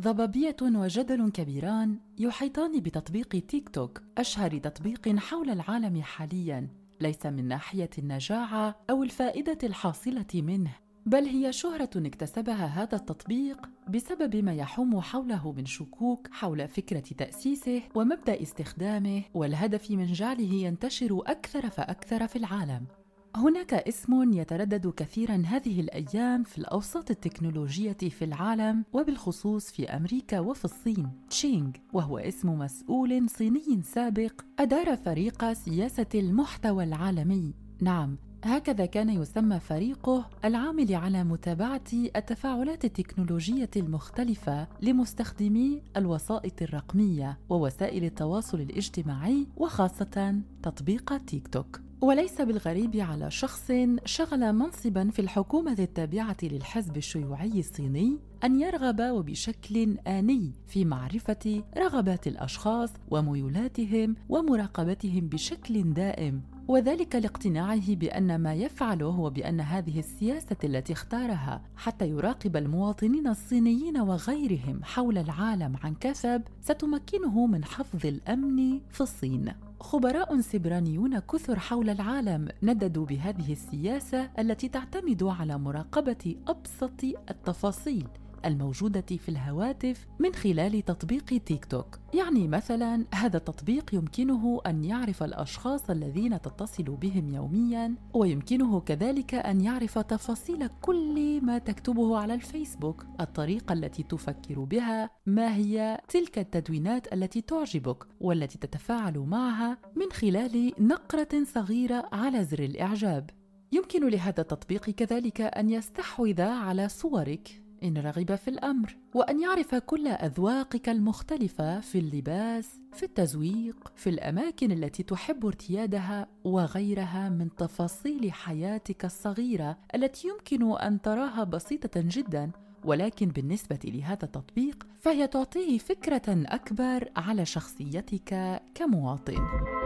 ضبابية وجدل كبيران يحيطان بتطبيق تيك توك، أشهر تطبيق حول العالم حالياً، ليس من ناحية النجاعة أو الفائدة الحاصلة منه، بل هي شهرة اكتسبها هذا التطبيق بسبب ما يحوم حوله من شكوك حول فكرة تأسيسه ومبدأ استخدامه والهدف من جعله ينتشر أكثر فأكثر في العالم. هناك اسم يتردد كثيراً هذه الأيام في الأوساط التكنولوجية في العالم وبالخصوص في أمريكا وفي الصين، تشينغ، وهو اسم مسؤول صيني سابق أدار فريق سياسة المحتوى العالمي. نعم، هكذا كان يسمى فريقه، العامل على متابعة التفاعلات التكنولوجية المختلفة لمستخدمي الوسائط الرقمية ووسائل التواصل الاجتماعي، وخاصة تطبيق تيك توك. وليس بالغريب على شخص شغل منصباً في الحكومة التابعة للحزب الشيوعي الصيني أن يرغب وبشكل آني في معرفة رغبات الأشخاص وميولاتهم ومراقبتهم بشكل دائم، وذلك لاقتناعه بأن ما يفعله وبأن هذه السياسة التي اختارها حتى يراقب المواطنين الصينيين وغيرهم حول العالم عن كثب ستمكنه من حفظ الأمن في الصين. خبراء سبرانيون كثر حول العالم نددوا بهذه السياسة التي تعتمد على مراقبة أبسط التفاصيل الموجودة في الهواتف من خلال تطبيق تيك توك. يعني مثلا هذا التطبيق يمكنه أن يعرف الأشخاص الذين تتصل بهم يوميا، ويمكنه كذلك أن يعرف تفاصيل كل ما تكتبه على الفيسبوك، الطريقة التي تفكر بها، ما هي تلك التدوينات التي تعجبك والتي تتفاعل معها من خلال نقرة صغيرة على زر الإعجاب. يمكن لهذا التطبيق كذلك أن يستحوذ على صورك إن رغب في الأمر، وأن يعرف كل أذواقك المختلفة في اللباس، في التزويق، في الأماكن التي تحب ارتيادها وغيرها من تفاصيل حياتك الصغيرة التي يمكن أن تراها بسيطة جداً، ولكن بالنسبة لهذا التطبيق فهي تعطيه فكرة أكبر على شخصيتك كمواطن.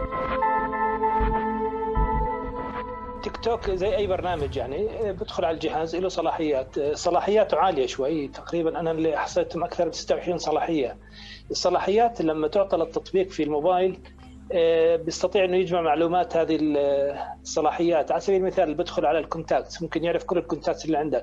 تيك توك زي أي برنامج، يعني بدخل على الجهاز له صلاحياته عالية شوي، تقريبا أنا اللي حصلتهم أكثر من 26 صلاحية. الصلاحيات لما تعطى للتطبيق في الموبايل بيستطيع أنه يجمع معلومات هذه الصلاحيات. على سبيل المثال بدخل على الكونتاكت، ممكن يعرف كل الكونتاكت اللي عندك،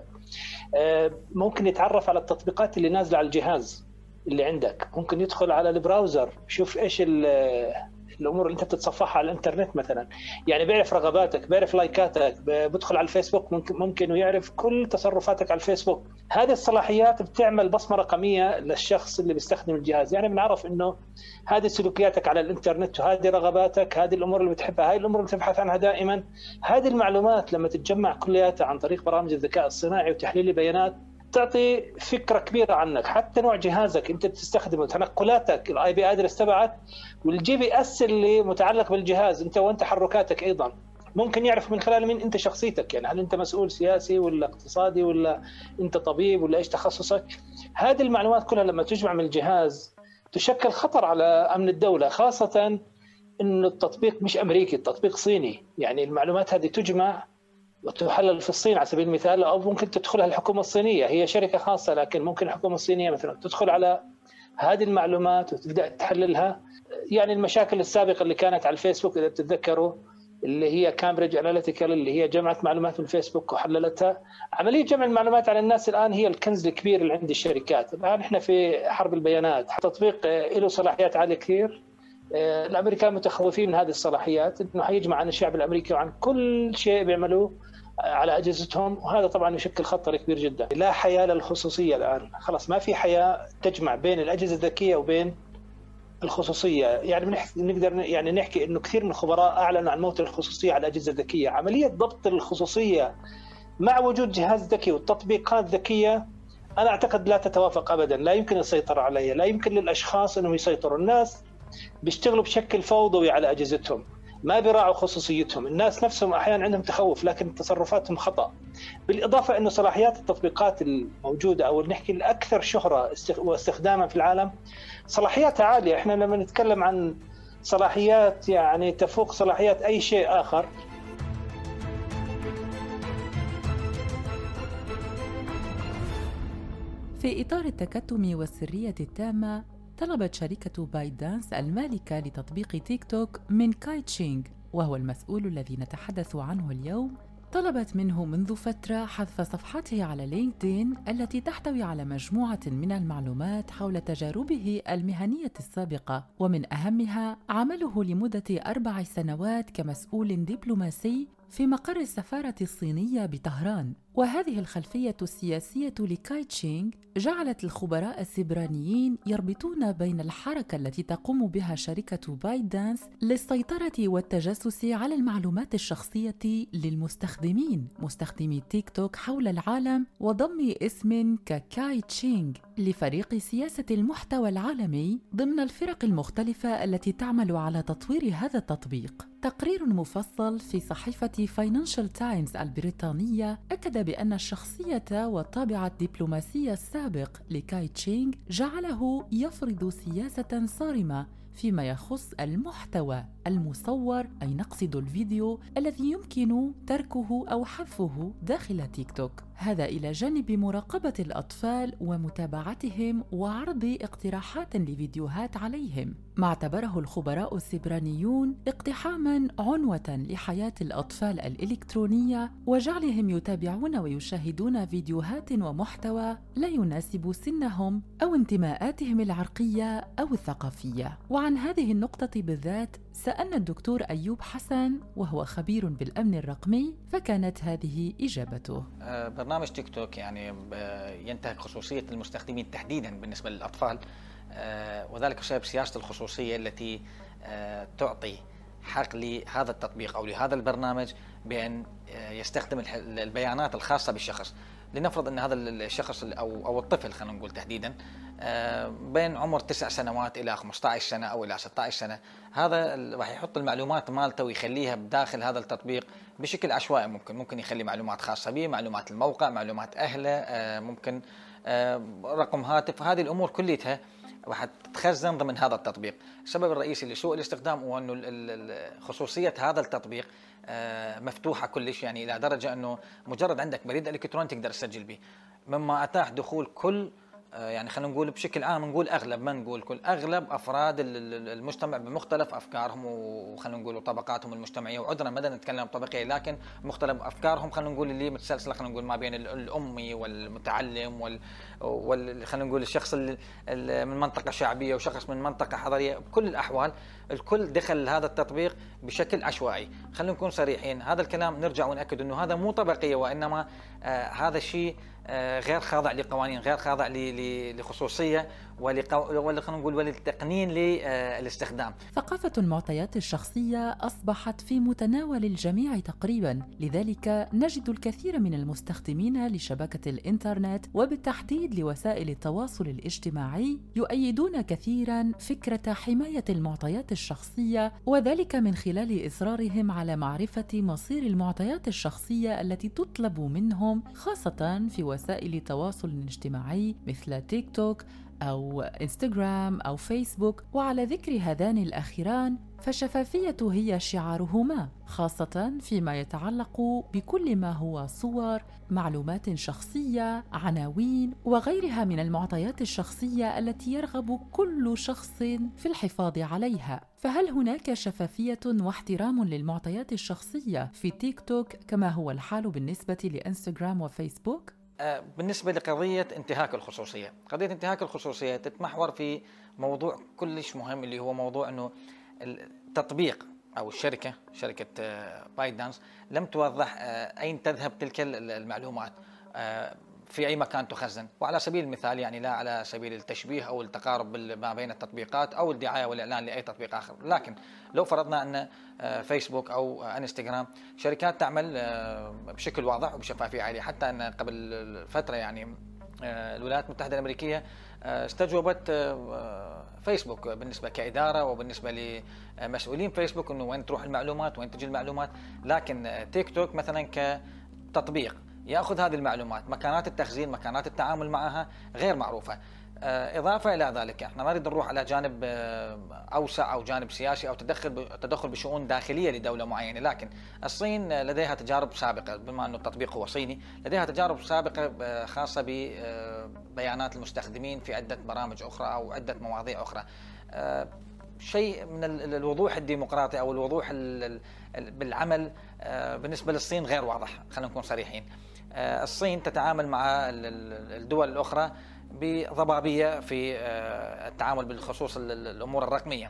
ممكن يتعرف على التطبيقات اللي نازلة على الجهاز اللي عندك، ممكن يدخل على البراوزر يشوف إيش الامور اللي انت بتتصفحها على الانترنت مثلا، يعني بيعرف رغباتك، بيعرف لايكاتك، بدخل على الفيسبوك ممكن يعرف كل تصرفاتك على الفيسبوك. هذه الصلاحيات بتعمل بصمه رقميه للشخص اللي بيستخدم الجهاز، يعني بنعرف انه هذه سلوكياتك على الانترنت وهذه رغباتك، هذه الامور اللي بتحبها، هاي الامور اللي تبحث عنها دائما. هذه المعلومات لما تتجمع كلياتها عن طريق برامج الذكاء الصناعي وتحليل البيانات تعطي فكرة كبيرة عنك، حتى نوع جهازك انت بتستخدمه، تنقلاتك، الاي بي ادرس تبعك، والجي بي اس اللي متعلق بالجهاز انت، وانت تحركاتك ايضا ممكن يعرف من خلال مين انت شخصيتك، يعني هل انت مسؤول سياسي ولا اقتصادي ولا انت طبيب ولا ايش تخصصك. هذه المعلومات كلها لما تجمع من الجهاز تشكل خطر على امن الدولة، خاصة انه التطبيق مش امريكي، التطبيق صيني، يعني المعلومات هذه تجمع وتحلل في الصين على سبيل المثال، أو ممكن تدخلها الحكومة الصينية، هي شركة خاصة لكن ممكن الحكومة الصينية مثلا تدخل على هذه المعلومات وتبدأ تحللها. يعني المشاكل السابقة اللي كانت على الفيسبوك إذا بتتذكروا، اللي هي كامبريدج أناليتيكال، اللي هي جمعت معلومات من الفيسبوك وحللتها. عملية جمع المعلومات على الناس الآن هي الكنز الكبير اللي عند الشركات. الآن إحنا في حرب البيانات، تطبيق له صلاحيات عالية كثير. الأمريكان متخوفين من هذه الصلاحيات، إنه حيجمع عن الشعب الأمريكي وعن كل شيء بيعملوه على أجهزتهم، وهذا طبعا يشكل خطر كبير جدا. لا حياة للخصوصية الآن، خلاص ما في حياة تجمع بين الأجهزة الذكية وبين الخصوصية. يعني نقدر يعني نحكي إنه كثير من الخبراء أعلنوا عن موت الخصوصية على الأجهزة الذكية. عملية ضبط الخصوصية مع وجود جهاز ذكي والتطبيقات ذكية أنا أعتقد لا تتوافق أبدا، لا يمكن السيطرة عليها، لا يمكن للأشخاص أنهم يسيطروا. الناس بيشتغلوا بشكل فوضوي على أجهزتهم، ما بيراعوا خصوصيتهم، الناس نفسهم أحيانا عندهم تخوف لكن تصرفاتهم خطأ. بالإضافة أنه صلاحيات التطبيقات الموجودة أو نحكي الأكثر شهرة واستخداما في العالم صلاحياتها عالية. إحنا لما نتكلم عن صلاحيات يعني تفوق صلاحيات أي شيء آخر. في في إطار التكتم والسرية التامة، طلبت شركة بايت دانس المالكة لتطبيق تيك توك من كاي تشينغ، وهو المسؤول الذي نتحدث عنه اليوم، طلبت منه منذ فترة حذف صفحته على لينكدين التي تحتوي على مجموعة من المعلومات حول تجاربه المهنية السابقة، ومن أهمها عمله لمدة 4 سنوات كمسؤول دبلوماسي في مقر السفارة الصينية بطهران. وهذه الخلفية السياسية لكاي تشينغ جعلت الخبراء السبرانيين يربطون بين الحركة التي تقوم بها شركة بايت دانس للسيطرة والتجسس على المعلومات الشخصية للمستخدمين مستخدمي تيك توك حول العالم، وضم اسم ككاي تشينغ لفريق سياسة المحتوى العالمي ضمن الفرق المختلفة التي تعمل على تطوير هذا التطبيق. تقرير مفصل في صحيفة فاينانشال تايمز البريطانية أكد بأن الشخصية والطابع الدبلوماسي السابق لكاي تشينغ جعله يفرض سياسة صارمة فيما يخص المحتوى المصور، أي نقصد الفيديو الذي يمكن تركه أو حذفه داخل تيك توك، هذا إلى جانب مراقبة الأطفال ومتابعتهم وعرض اقتراحات لفيديوهات عليهم، ما اعتبره الخبراء السبرانيون اقتحاماً عنوة لحياة الأطفال الإلكترونية، وجعلهم يتابعون ويشاهدون فيديوهات ومحتوى لا يناسب سنهم أو انتماءاتهم العرقية أو الثقافية. وعن هذه النقطة بالذات سألنا الدكتور أيوب حسن وهو خبير بالأمن الرقمي، فكانت هذه إجابته. برنامج تيك توك يعني ينتهك خصوصية المستخدمين تحديدا بالنسبة للأطفال، وذلك بسبب سياسة الخصوصية التي تعطي حق لهذا التطبيق أو لهذا البرنامج بأن يستخدم البيانات الخاصة بالشخص. لنفرض أن هذا الشخص أو الطفل، خلينا نقول تحديدا بين عمر 9 سنوات إلى 15 سنة أو إلى 16 سنة، هذا راح يحط المعلومات مالته ويخليها بداخل هذا التطبيق بشكل عشوائي. ممكن يخلي معلومات خاصة به، معلومات الموقع، معلومات أهله، ممكن رقم هاتف. هذه الأمور كلها راح تتخزن ضمن هذا التطبيق. السبب الرئيسي لسوء الاستخدام هو أنه خصوصية هذا التطبيق مفتوحة كلش، يعني إلى درجة أنه مجرد عندك بريد إلكتروني تقدر تسجل به، مما أتاح دخول كل يعني خلينا نقول بشكل عام، نقول اغلب، ما نقول كل، اغلب افراد المجتمع بمختلف افكارهم وخلينا نقول طبقاتهم المجتمعيه، وعذرا ما نتكلم طبقيه، لكن مختلف افكارهم، خلينا نقول اللي متسلسله، خلينا نقول ما بين الامي والمتعلم خلينا نقول الشخص من منطقه شعبيه وشخص من منطقه حضريه. بكل الاحوال الكل دخل هذا التطبيق بشكل عشوائي. خلينا نكون صريحين، هذا الكلام نرجع ونأكد انه هذا مو طبقيه، وانما هذا الشيء غير خاضع لقوانين، غير خاضع لخصوصية ولا خلينا نقول وللتقنين للاستخدام. ثقافة المعطيات الشخصية أصبحت في متناول الجميع تقريباً، لذلك نجد الكثير من المستخدمين لشبكة الإنترنت وبالتحديد لوسائل التواصل الاجتماعي يؤيدون كثيراً فكرة حماية المعطيات الشخصية، وذلك من خلال إصرارهم على معرفة مصير المعطيات الشخصية التي تطلب منهم، خاصة في وسائل التواصل الاجتماعي مثل تيك توك أو إنستغرام أو فيسبوك. وعلى ذكر هذان الأخيران فالشفافية هي شعارهما، خاصة فيما يتعلق بكل ما هو صور، معلومات شخصية، عناوين وغيرها من المعطيات الشخصية التي يرغب كل شخص في الحفاظ عليها. فهل هناك شفافية واحترام للمعطيات الشخصية في تيك توك كما هو الحال بالنسبة لإنستغرام وفيسبوك؟ بالنسبة لقضية انتهاك الخصوصية، قضية انتهاك الخصوصية تتمحور في موضوع كلش مهم، اللي هو موضوع أنه التطبيق أو شركة بايت دانس لم توضح أين تذهب تلك المعلومات، في أي مكان تخزن. وعلى سبيل المثال، يعني لا على سبيل التشبيه أو التقارب ما بين التطبيقات أو الدعاية والإعلان لأي تطبيق آخر، لكن لو فرضنا أن فيسبوك أو انستغرام شركات تعمل بشكل واضح وبشفافية عالية، حتى أن قبل فترة يعني الولايات المتحدة الأمريكية استجوبت فيسبوك بالنسبة كإدارة وبالنسبة لمسؤولين فيسبوك أنه وين تروح المعلومات، وين تجي المعلومات. لكن تيك توك مثلا كتطبيق يأخذ هذه المعلومات، مكانات التخزين، مكانات التعامل معها غير معروفة. إضافة إلى ذلك احنا ما نريد نروح على جانب أوسع أو جانب سياسي أو تدخل بشؤون داخلية لدولة معينة، لكن الصين لديها تجارب سابقة، بما أنه التطبيق هو صيني، لديها تجارب سابقة خاصة ببيانات المستخدمين في عدة برامج أخرى أو عدة مواضيع أخرى. شيء من الوضوح الديمقراطي أو الوضوح بالعمل بالنسبة للصين غير واضح. خلينا نكون صريحين، الصين تتعامل مع الدول الأخرى بضبابية في التعامل بالخصوص الأمور الرقمية.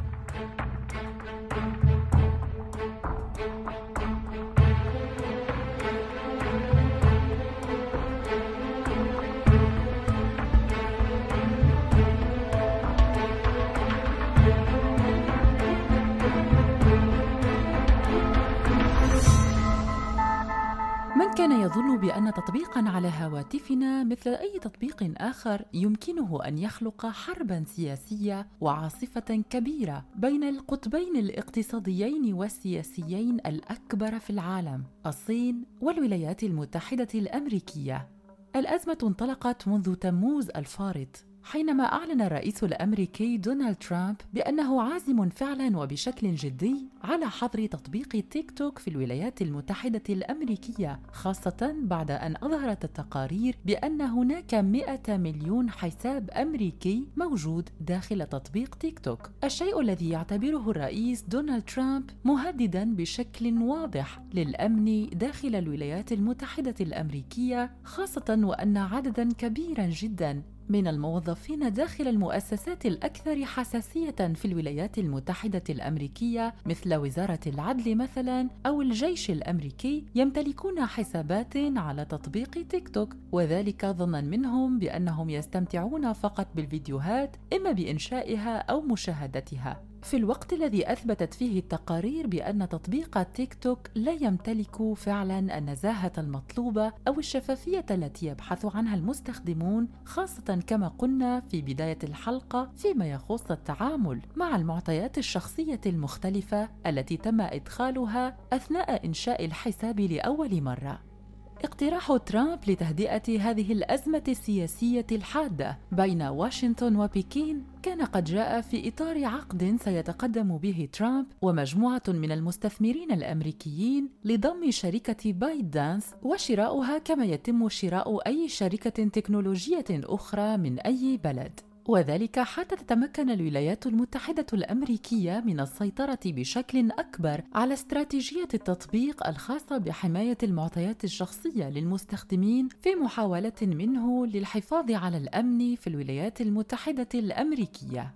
من كان يظن بأن تطبيقاً على هواتفنا مثل أي تطبيق آخر يمكنه أن يخلق حرباً سياسية وعاصفة كبيرة بين القطبين الاقتصاديين والسياسيين الأكبر في العالم، الصين والولايات المتحدة الأمريكية. الأزمة انطلقت منذ تموز الفارط، حينما أعلن الرئيس الأمريكي دونالد ترامب بأنه عازم فعلاً وبشكل جدي على حظر تطبيق تيك توك في الولايات المتحدة الأمريكية، خاصة بعد أن أظهرت التقارير بأن هناك 100 مليون حساب أمريكي موجود داخل تطبيق تيك توك، الشيء الذي يعتبره الرئيس دونالد ترامب مهدداً بشكل واضح للأمن داخل الولايات المتحدة الأمريكية، خاصة وأن عدداً كبيراً جداً من الموظفين داخل المؤسسات الأكثر حساسية في الولايات المتحدة الأمريكية مثل وزارة العدل مثلاً أو الجيش الأمريكي يمتلكون حسابات على تطبيق تيك توك، وذلك ظناً منهم بأنهم يستمتعون فقط بالفيديوهات إما بإنشائها أو مشاهدتها، في الوقت الذي أثبتت فيه التقارير بأن تطبيق تيك توك لا يمتلك فعلاً النزاهة المطلوبة أو الشفافية التي يبحث عنها المستخدمون، خاصة كما قلنا في بداية الحلقة فيما يخص التعامل مع المعطيات الشخصية المختلفة التي تم إدخالها أثناء إنشاء الحساب لأول مرة. اقتراح ترامب لتهدئة هذه الأزمة السياسية الحادة بين واشنطن وبكين كان قد جاء في إطار عقد سيتقدم به ترامب ومجموعة من المستثمرين الأمريكيين لضم شركة بايت دانس وشراؤها كما يتم شراء أي شركة تكنولوجية أخرى من أي بلد، وذلك حتى تتمكن الولايات المتحدة الأمريكية من السيطرة بشكل أكبر على استراتيجية التطبيق الخاصة بحماية المعطيات الشخصية للمستخدمين في محاولة منه للحفاظ على الأمن في الولايات المتحدة الأمريكية.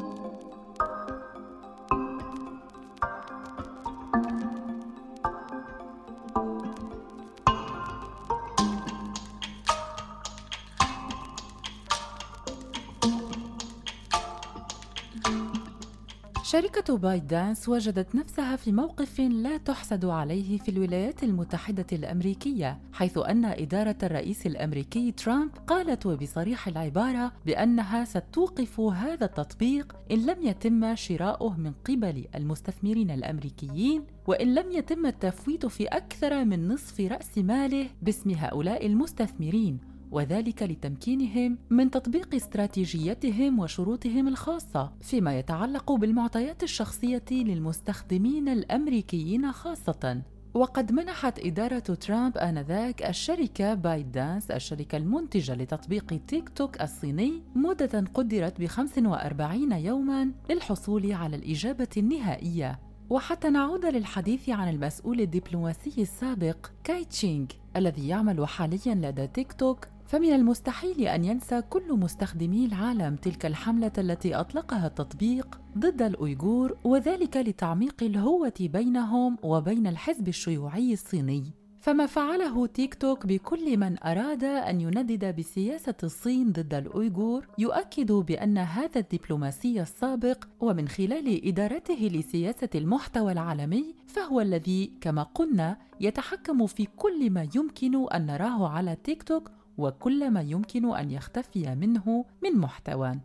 شركة بايت دانس وجدت نفسها في موقف لا تحسد عليه في الولايات المتحدة الأمريكية، حيث أن إدارة الرئيس الأمريكي ترامب قالت وبصريح العبارة بأنها ستوقف هذا التطبيق إن لم يتم شراؤه من قبل المستثمرين الأمريكيين، وإن لم يتم التفويت في أكثر من نصف رأس ماله باسم هؤلاء المستثمرين، وذلك لتمكينهم من تطبيق استراتيجيتهم وشروطهم الخاصة فيما يتعلق بالمعطيات الشخصية للمستخدمين الأمريكيين خاصة. وقد منحت إدارة ترامب آنذاك الشركة بايت دانس الشركة المنتجة لتطبيق تيك توك الصيني مدة قدرت ب45 يوماً للحصول على الإجابة النهائية. وحتى نعود للحديث عن المسؤول الدبلوماسي السابق كاي تشينغ الذي يعمل حالياً لدى تيك توك، فمن المستحيل أن ينسى كل مستخدمي العالم تلك الحملة التي أطلقها التطبيق ضد الأويغور، وذلك لتعميق الهوة بينهم وبين الحزب الشيوعي الصيني. فما فعله تيك توك بكل من أراد أن يندد بسياسة الصين ضد الأويغور يؤكد بأن هذا الدبلوماسي السابق ومن خلال إدارته لسياسة المحتوى العالمي فهو الذي كما قلنا يتحكم في كل ما يمكن أن نراه على تيك توك وكل ما يمكن أن يختفي منه من محتوى.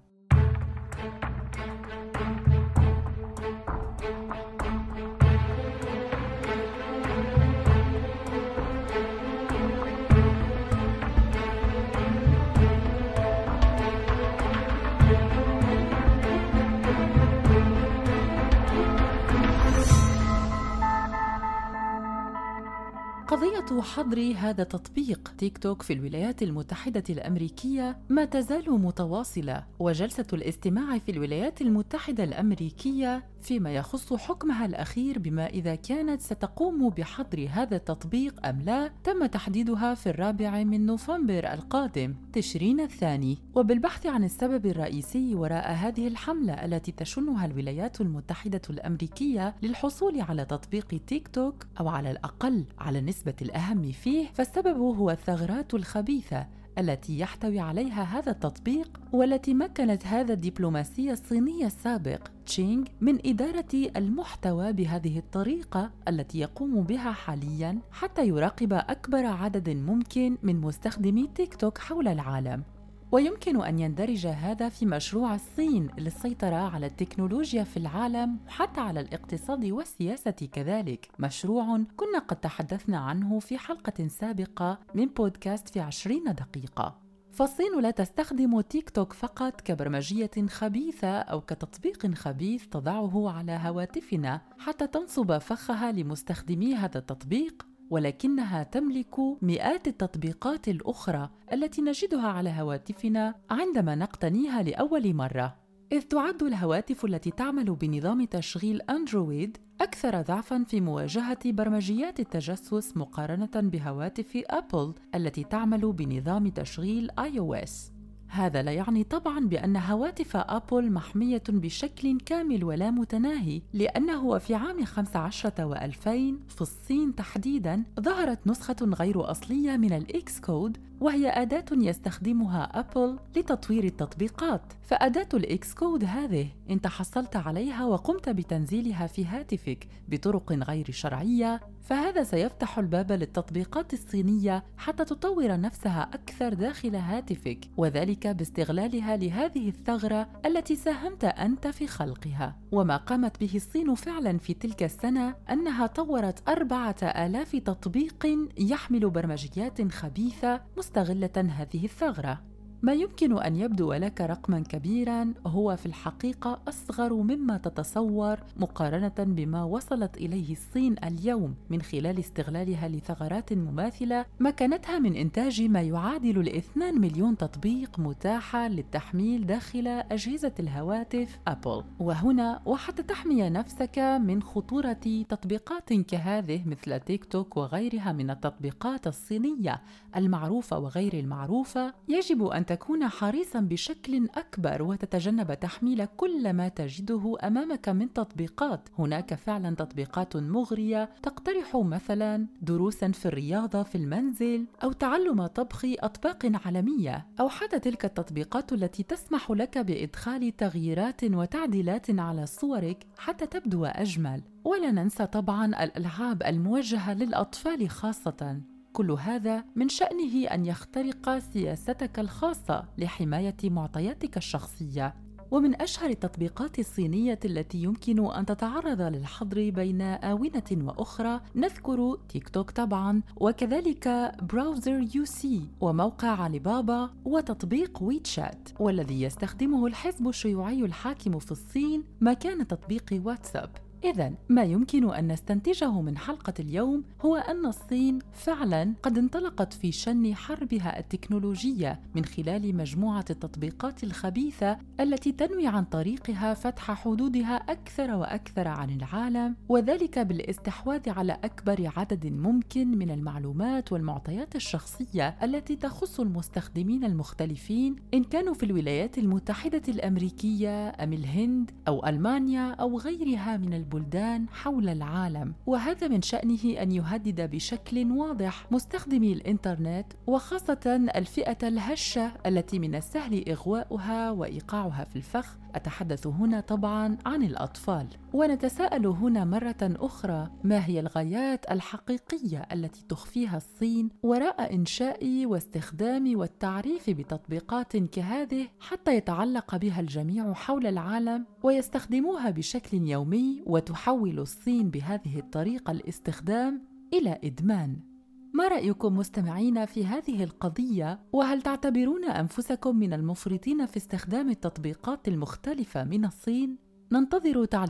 مسألة حظر هذا تطبيق تيك توك في الولايات المتحدة الأمريكية ما تزال متواصلة، وجلسة الاستماع في الولايات المتحدة الأمريكية فيما يخص حكمها الأخير بما إذا كانت ستقوم بحظر هذا التطبيق أم لا تم تحديدها في 4 نوفمبر القادم تشرين الثاني. وبالبحث عن السبب الرئيسي وراء هذه الحملة التي تشنها الولايات المتحدة الأمريكية للحصول على تطبيق تيك توك أو على الأقل على النسبة الأهم فيه، فالسبب هو الثغرات الخبيثة التي يحتوي عليها هذا التطبيق، والتي مكنت هذا الدبلوماسي الصيني السابق تشينغ من إدارة المحتوى بهذه الطريقة التي يقوم بها حالياً حتى يراقب أكبر عدد ممكن من مستخدمي تيك توك حول العالم. ويمكن أن يندرج هذا في مشروع الصين للسيطرة على التكنولوجيا في العالم وحتى على الاقتصاد والسياسة كذلك، مشروع كنا قد تحدثنا عنه في حلقة سابقة من بودكاست في 20 دقيقة. فالصين لا تستخدم تيك توك فقط كبرمجية خبيثة أو كتطبيق خبيث تضعه على هواتفنا حتى تنصب فخها لمستخدمي هذا التطبيق، ولكنها تملك مئات التطبيقات الأخرى التي نجدها على هواتفنا عندما نقتنيها لأول مرة، إذ تعد الهواتف التي تعمل بنظام تشغيل أندرويد أكثر ضعفاً في مواجهة برمجيات التجسس مقارنة بهواتف أبل التي تعمل بنظام تشغيل iOS. هذا لا يعني طبعاً بأن هواتف أبل محمية بشكل كامل ولا متناهي، لأنه في عام 15 و2000 في الصين تحديداً ظهرت نسخة غير أصلية من الإكس كود، وهي أداة يستخدمها أبل لتطوير التطبيقات. فأداة الإكس كود هذه إن تحصلت عليها وقمت بتنزيلها في هاتفك بطرق غير شرعية، فهذا سيفتح الباب للتطبيقات الصينية حتى تطور نفسها أكثر داخل هاتفك، وذلك باستغلالها لهذه الثغرة التي ساهمت أنت في خلقها. وما قامت به الصين فعلا في تلك السنة أنها طورت 4000 تطبيق يحمل برمجيات خبيثة مستغلة هذه الثغرة. ما يمكن أن يبدو لك رقماً كبيراً هو في الحقيقة أصغر مما تتصور مقارنة بما وصلت إليه الصين اليوم من خلال استغلالها لثغرات مماثلة مكنتها من إنتاج ما يعادل 2 مليون تطبيق متاحة للتحميل داخل أجهزة الهواتف أبل. وهنا وحتى تحمي نفسك من خطورة تطبيقات كهذه مثل تيك توك وغيرها من التطبيقات الصينية المعروفة وغير المعروفة، يجب أن تكون حريصاً بشكل أكبر وتتجنب تحميل كل ما تجده أمامك من تطبيقات. هناك فعلاً تطبيقات مغرية تقترح مثلاً دروساً في الرياضة في المنزل أو تعلم طبخ أطباق عالمية، أو حتى تلك التطبيقات التي تسمح لك بإدخال تغييرات وتعديلات على صورك حتى تبدو أجمل. ولا ننسى طبعاً الألعاب الموجهة للأطفال خاصة، كل هذا من شأنه أن يخترق سياستك الخاصة لحماية معطياتك الشخصية. ومن أشهر التطبيقات الصينية التي يمكن أن تتعرض للحظر بين آونة وأخرى نذكر تيك توك طبعاً، وكذلك براوزر UC وموقع علي بابا وتطبيق ويتشات، والذي يستخدمه الحزب الشيوعي الحاكم في الصين مكان تطبيق واتساب. إذن ما يمكن أن نستنتجه من حلقة اليوم هو أن الصين فعلاً قد انطلقت في شن حربها التكنولوجية من خلال مجموعة التطبيقات الخبيثة التي تنوي عن طريقها فتح حدودها أكثر وأكثر عن العالم، وذلك بالاستحواذ على أكبر عدد ممكن من المعلومات والمعطيات الشخصية التي تخص المستخدمين المختلفين، إن كانوا في الولايات المتحدة الأمريكية أم الهند أو ألمانيا أو غيرها من البلدان حول العالم. وهذا من شأنه أن يهدد بشكل واضح مستخدمي الإنترنت، وخاصة الفئة الهشة التي من السهل إغواؤها وإيقاعها في الفخ. أتحدث هنا طبعاً عن الأطفال. ونتساءل هنا مرة أخرى، ما هي الغايات الحقيقية التي تخفيها الصين وراء إنشاء واستخدام والتعريف بتطبيقات كهذه حتى يتعلق بها الجميع حول العالم ويستخدموها بشكل يومي، وتحول الصين بهذه الطريقة الاستخدام إلى إدمان؟ ما رأيكم مستمعين في هذه القضية؟ وهل تعتبرون أنفسكم من المفرطين في استخدام التطبيقات المختلفة من الصين؟ ننتظر تعليقاتكم